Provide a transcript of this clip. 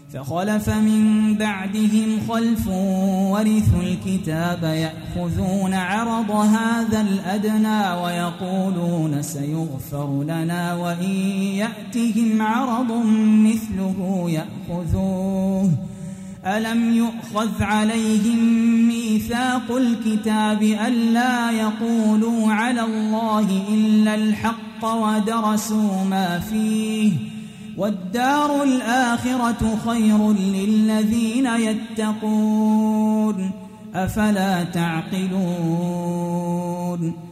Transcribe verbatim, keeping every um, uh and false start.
فخلف من بعدهم خلف ورثوا الكتاب يأخذون عرض هذا الأدنى ويقولون سيغفر لنا وإن يأتهم عرض مثله يأخذوه ألم يؤخذ عليهم ميثاق الكتاب ألا يقولوا على الله إلا الحق ودرسوا ما فيه والدار الآخرة خير للذين يتقون أفلا تعقلون